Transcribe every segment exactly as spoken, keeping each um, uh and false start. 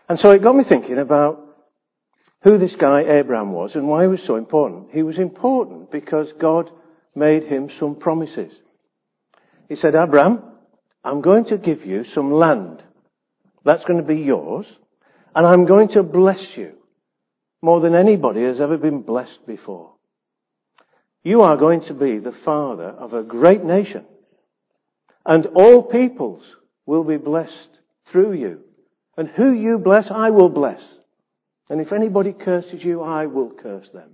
And so it got me thinking about who this guy Abraham was and why he was so important. He was important because God made him some promises. He said, Abraham, I'm going to give you some land. That's going to be yours. And I'm going to bless you more than anybody has ever been blessed before. You are going to be the father of a great nation. And all peoples will be blessed through you. And who you bless, I will bless. And if anybody curses you, I will curse them.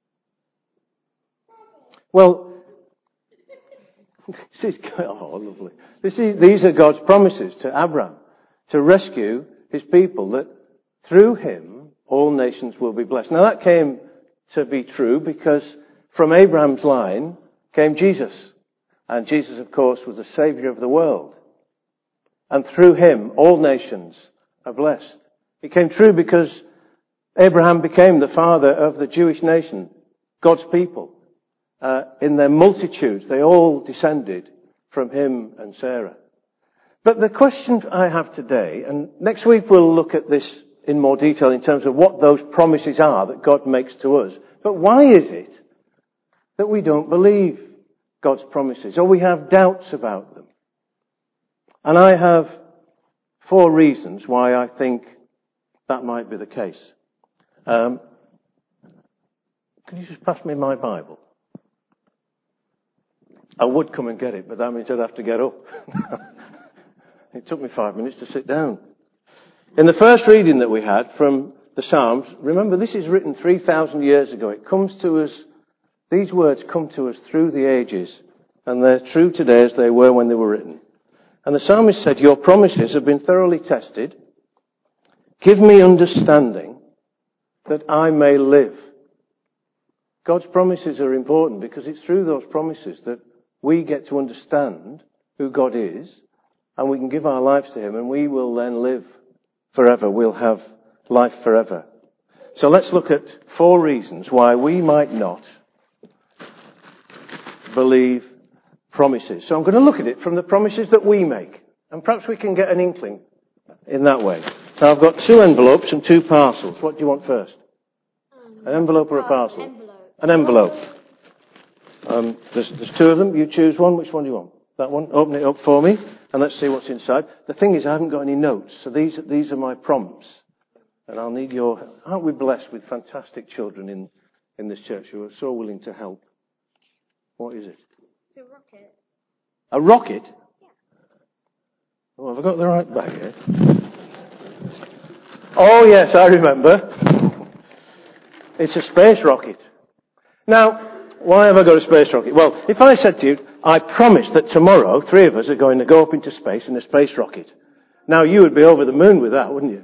Well, this is, oh, lovely. This is, these are God's promises to Abraham to rescue his people, that through him all nations will be blessed. Now that came to be true because from Abraham's line came Jesus. And Jesus, of course, was the Saviour of the world. And through him all nations are blessed. It came true because Abraham became the father of the Jewish nation, God's people. Uh, in their multitudes, they all descended from him and Sarah. But the question I have today, and next week we'll look at this in more detail in terms of what those promises are that God makes to us. But why is it that we don't believe God's promises, or we have doubts about them? And I have four reasons why I think that might be the case. Um, can you just pass me my Bible? I would come and get it, but that means I'd have to get up. It took me five minutes to sit down. In the first reading that we had from the Psalms, remember this is written three thousand years ago. It comes to us, these words come to us through the ages, and they're true today as they were when they were written. And the psalmist said, your promises have been thoroughly tested. Give me understanding that I may live. God's promises are important because it's through those promises that we get to understand who God is, and we can give our lives to him, and we will then live forever. We'll have life forever. So let's look at four reasons why we might not believe promises. So I'm going to look at it from the promises that we make, and perhaps we can get an inkling in that way. Now I've got two envelopes and two parcels. What do you want first? An envelope or a parcel? Envelope. An envelope. Um, there's, there's two of them. You choose one. Which one do you want? That one. Open it up for me, and let's see what's inside. The thing is, I haven't got any notes, so these these are my prompts, and I'll need your. Aren't we blessed with fantastic children in in this church who are so willing to help? What is it? It's a rocket. A rocket? Yeah. Oh, have I got the right bag here? Oh yes, I remember. It's a space rocket. Now, why have I got a space rocket? Well, if I said to you, I promise that tomorrow three of us are going to go up into space in a space rocket. Now, you would be over the moon with that, wouldn't you?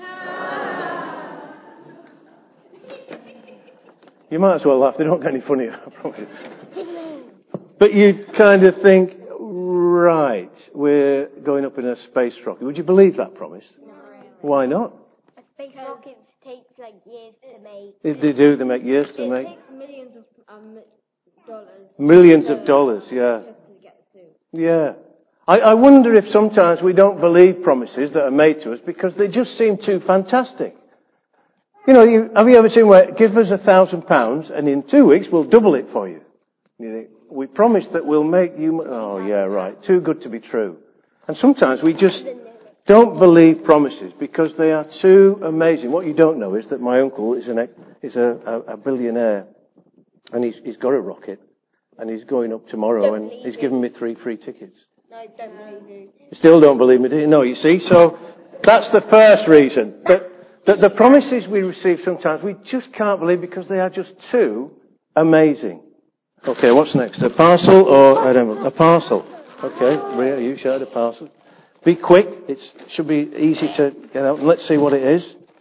You might as well laugh. They don't get any funnier, I promise you. But you'd kind of think, right, we're going up in a space rocket. Would you believe that promise? No. Why not? A space rocket takes like years to make. If they do, they make years to it make. It takes millions of um, dollars. Millions of dollars, yeah. Just to get the suit. Yeah. I, I wonder if sometimes we don't believe promises that are made to us because they just seem too fantastic. You know, you, have you ever seen where, give us a thousand pounds and in two weeks we'll double it for you? You think, we promise that we'll make you, oh yeah, right, too good to be true. And sometimes we just don't believe promises because they are too amazing. What you don't know is that my uncle is an is a, a, a billionaire, and he's he's got a rocket, and he's going up tomorrow, Don't and believe he's you. given me three free tickets. No, don't believe you. You still don't believe me, do you? No, you see. So that's the first reason that that the promises we receive sometimes we just can't believe because they are just too amazing. Okay, what's next? A parcel or I don't know, a parcel? Okay, Maria, you shared a parcel. Be quick. It should be easy to get out. And let's see what it is.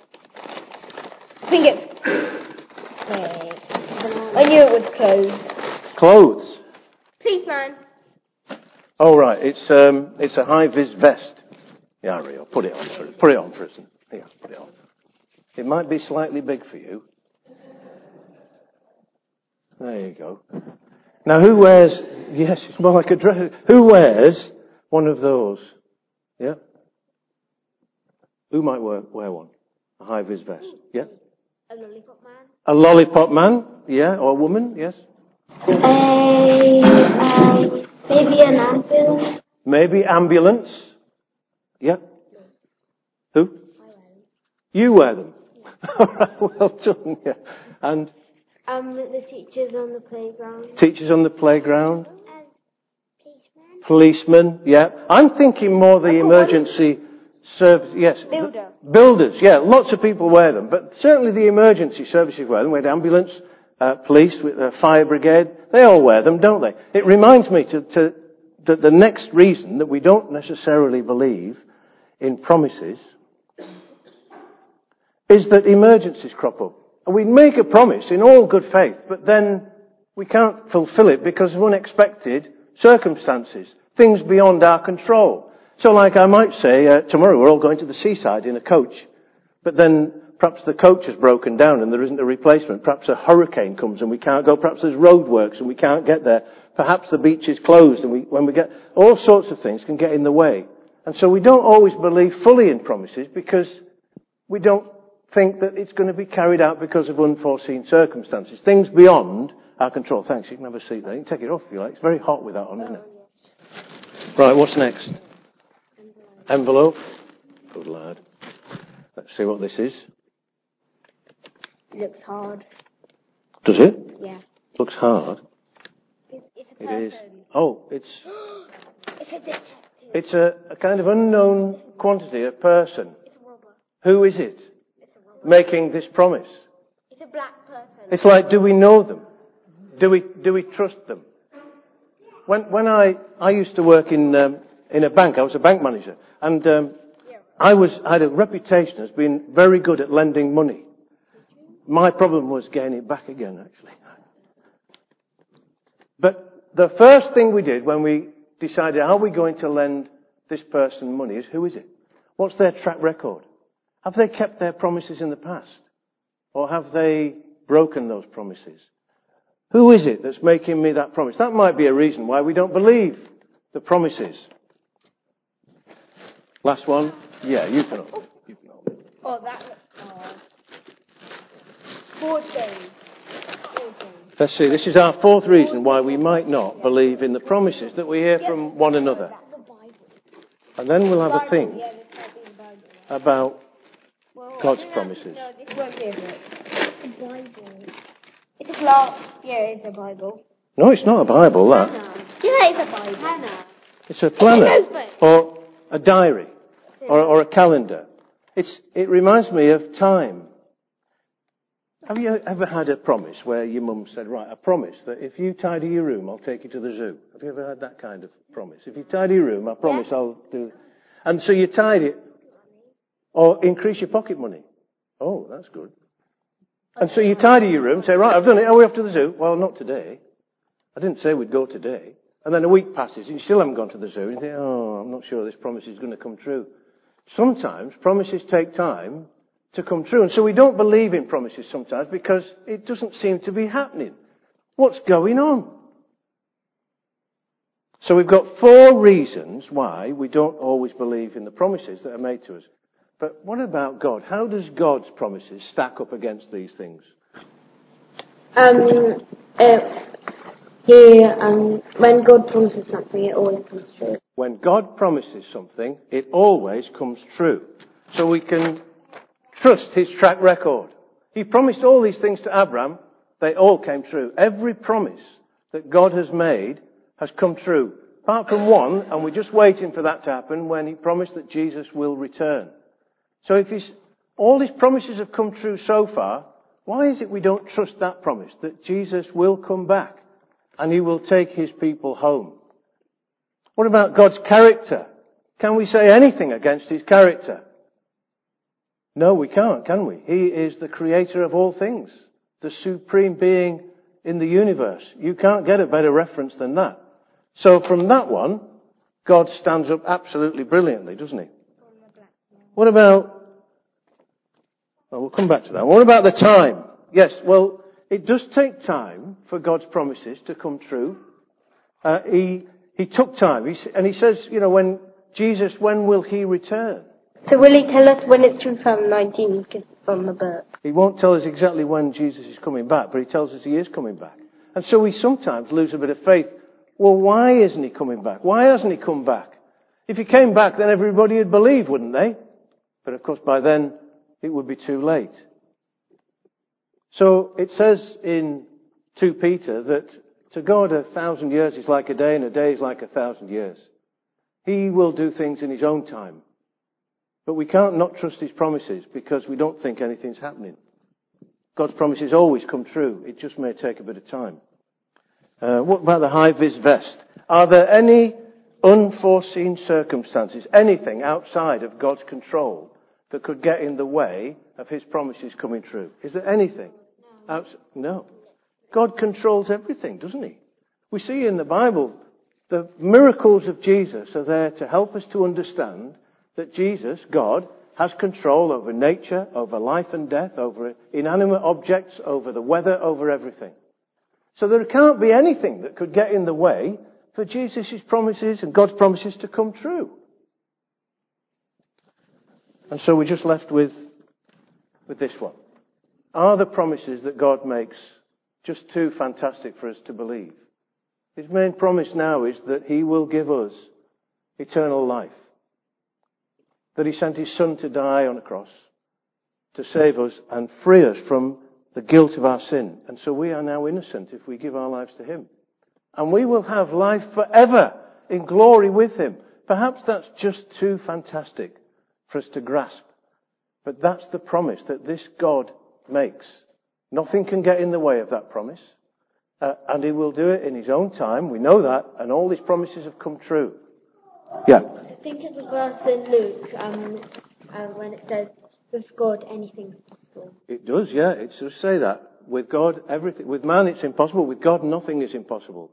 I think it's... I knew it was clothes. Clothes. Policeman. Oh right, it's um, it's a high-vis vest. Yeah, Rio, put it on for put it on for us. Yeah, put it on. It might be slightly big for you. There you go. Now, who wears? Yes, it's more like a dress. Who wears one of those? Yeah. Who might wear, wear one? A high-vis vest. Yeah. A lollipop man. A lollipop man. Yeah. Or a woman. Yes. A, uh, maybe an ambulance. Maybe ambulance. Yeah. Who? You wear them. All right, well done. Yeah. And Um, the teachers on the playground. teachers on the playground. Um, policeman. Policemen. Yeah. I'm thinking more the emergency service. Yes. Builder. Builders. Yeah. Lots of people wear them, but certainly the emergency services wear them. We had ambulance, uh, police, uh, fire brigade. They all wear them, don't they? It reminds me to, to that the next reason that we don't necessarily believe in promises is that emergencies crop up. And we make a promise in all good faith, but then we can't fulfill it because of unexpected circumstances, things beyond our control. So like I might say, uh, tomorrow we're all going to the seaside in a coach, but then perhaps the coach has broken down and there isn't a replacement. Perhaps a hurricane comes and we can't go. Perhaps there's roadworks and we can't get there. Perhaps the beach is closed and we, when we get, all sorts of things can get in the way. And so we don't always believe fully in promises because we don't think that it's going to be carried out because of unforeseen circumstances. Things beyond our control. Thanks, you can have a seat there. You can take it off if you like. It's very hot with that on, isn't it? Right, what's next? Envelope. Good lad. Let's see what this is. Looks hard. Does it? Yeah. Looks hard. It's, it's a person. It is. Oh, it's It's a detective. it's a, a kind of unknown quantity, a person. It's a robber. Who is it It's a robber. making this promise? It's a black person. It's like, do we know them? Do we do we trust them? When when I I used to work in um, in a bank, I was a bank manager, and um, I was I had a reputation as being very good at lending money. My problem was getting it back again, actually. But the first thing we did when we decided, are we going to lend this person money, is who is it? What's their track record? Have they kept their promises in the past? Or have they broken those promises? Who is it that's making me that promise? That might be a reason why we don't believe the promises. Last one. Yeah, you can hold it. You can hold it. Oh, that looks hard. Fourteen. Fourteen. Let's see, this is our fourth reason why we might not believe in the promises that we hear from one another. That's the Bible. And then we'll have a Bible, think yeah, this might be the Bible. about Well, God's I think promises. that's- No, this won't be it. It's a Bible. It's a glass. Yeah, it's a Bible. No, it's not a Bible, that. Hannah. Yeah, it's a Bible. Hannah. It's a planner. It's a notebook. Or a diary. Or, or a calendar. It's, it reminds me of time. Have you ever had a promise where your mum said, right, I promise that if you tidy your room, I'll take you to the zoo? Have you ever had that kind of promise? If you tidy your room, I promise Yeah. I'll do... And so you tidy it. Or increase your pocket money. Oh, that's good. And so you tidy your room, say, right, I've done it, are we off to the zoo? Well, not today. I didn't say we'd go today. And then a week passes and you still haven't gone to the zoo. And you think, oh, I'm not sure this promise is going to come true. Sometimes promises take time to come true. And so we don't believe in promises sometimes because it doesn't seem to be happening. What's going on? So we've got four reasons why we don't always believe in the promises that are made to us. But what about God? How does God's promises stack up against these things? Um, uh, he, um, when God promises something, it always comes true. When God promises something, it always comes true. So we can trust his track record. He promised all these things to Abraham. They all came true. Every promise that God has made has come true. Apart from one, and we're just waiting for that to happen, when he promised that Jesus will return. So if he's, all his promises have come true so far, why is it we don't trust that promise, that Jesus will come back and he will take his people home? What about God's character? Can we say anything against his character? No, we can't, can we? He is the creator of all things, the supreme being in the universe. You can't get a better reference than that. So from that one, God stands up absolutely brilliantly, doesn't he? What about, well, we'll come back to that. What about the time? Yes, well, it does take time for God's promises to come true. Uh, he, he took time. He, and he says, you know, when Jesus, when will he return? So will he tell us when it's two thousand nineteen on the book? He won't tell us exactly when Jesus is coming back, but he tells us he is coming back. And so we sometimes lose a bit of faith. Well, why isn't he coming back? Why hasn't he come back? If he came back, then everybody would believe, wouldn't they? But of course, by then, it would be too late. So it says in Second Peter that to God a thousand years is like a day, and a day is like a thousand years. He will do things in his own time. But we can't not trust his promises because we don't think anything's happening. God's promises always come true. It just may take a bit of time. Uh, what about the high-vis vest? Are there any unforeseen circumstances, anything outside of God's control that could get in the way of his promises coming true? Is there anything? Outside? No. God controls everything, doesn't he? We see in the Bible the miracles of Jesus are there to help us to understand that Jesus, God, has control over nature, over life and death, over inanimate objects, over the weather, over everything. So there can't be anything that could get in the way for Jesus' promises and God's promises to come true. And so we're just left with, with this one. Are the promises that God makes just too fantastic for us to believe? His main promise now is that he will give us eternal life. That he sent his son to die on a cross to save us and free us from the guilt of our sin. And so we are now innocent if we give our lives to him. And we will have life forever in glory with him. Perhaps that's just too fantastic for us to grasp. But that's the promise that this God makes. Nothing can get in the way of that promise. Uh, and he will do it in his own time. We know that. And all these promises have come true. Yeah. I think it's a verse in Luke um, uh, when it says, with God, anything's possible. It does, yeah. It does say that. With God, everything. With man, it's impossible. With God, nothing is impossible.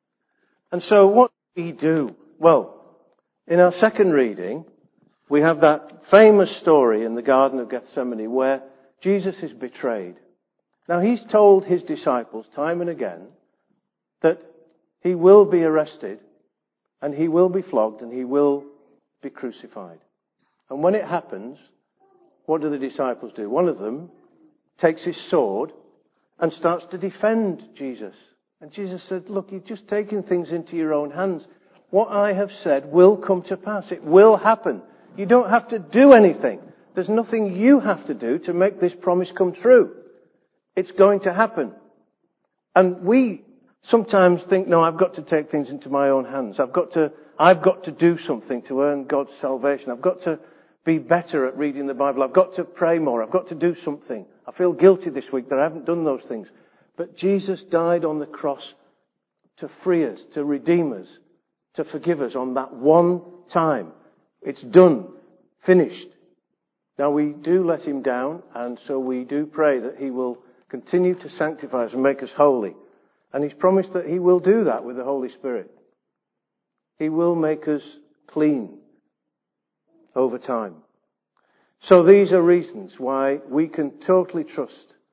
And so what do we do? Well, in our second reading, we have that famous story in the Garden of Gethsemane where Jesus is betrayed. Now, he's told his disciples time and again that he will be arrested and he will be flogged and he will be crucified. And when it happens, what do the disciples do? One of them takes his sword and starts to defend Jesus. And Jesus said, look, you've just taken things into your own hands. What I have said will come to pass. It will happen. You don't have to do anything. There's nothing you have to do to make this promise come true. It's going to happen. And we sometimes think, no, I've got to take things into my own hands. I've got to, I've got to do something to earn God's salvation. I've got to be better at reading the Bible. I've got to pray more. I've got to do something. I feel guilty this week that I haven't done those things. But Jesus died on the cross to free us, to redeem us, to forgive us on that one time. It's done. Finished. Now we do let him down, and so we do pray that he will continue to sanctify us and make us holy. And he's promised that he will do that with the Holy Spirit. He will make us clean over time. So these are reasons why we can totally trust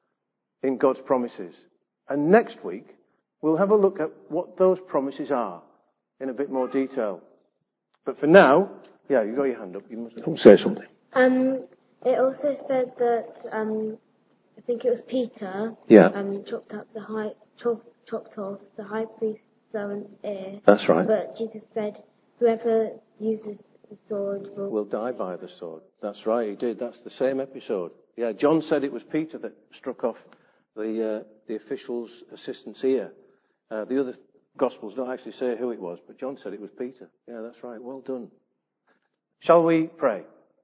in God's promises. And next week, we'll have a look at what those promises are in a bit more detail. But for now, yeah, you got your hand up. You must say something. Um, it also said that um, I think it was Peter. Yeah. Um, chopped up the high, chopped, chopped off the high priest's servant's ear. That's right. But Jesus said, whoever uses the sword will, will die by the sword. That's right. He did. That's the same episode. Yeah. John said it was Peter that struck off the uh, the official's assistant's ear. Uh, the other Gospels don't actually say who it was, but John said it was Peter. Yeah, that's right. Well done. Shall we pray?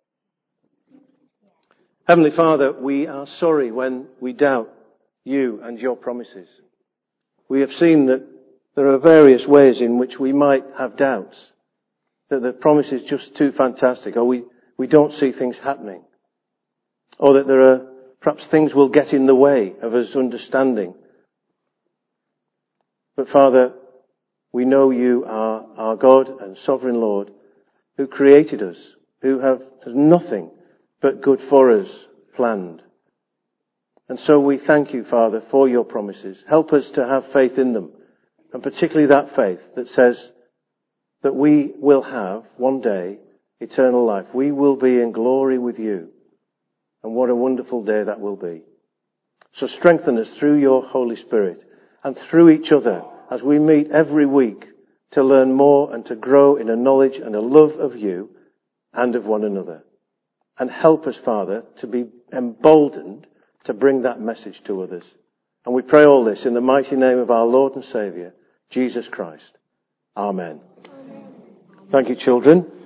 Heavenly Father, we are sorry when we doubt you and your promises. We have seen that there are various ways in which we might have doubts, that the promise is just too fantastic, or we, we don't see things happening, or that there are perhaps things will get in the way of us understanding. But Father, we know you are our God and sovereign Lord, who created us, who have nothing but good for us planned. And so we thank you, Father, for your promises. Help us to have faith in them, and particularly that faith that says that we will have one day eternal life. We will be in glory with you. And what a wonderful day that will be. So strengthen us through your Holy Spirit and through each other as we meet every week to learn more and to grow in a knowledge and a love of you and of one another. And help us, Father, to be emboldened to bring that message to others. And we pray all this in the mighty name of our Lord and Saviour, Jesus Christ. Amen. Amen. Thank you, children.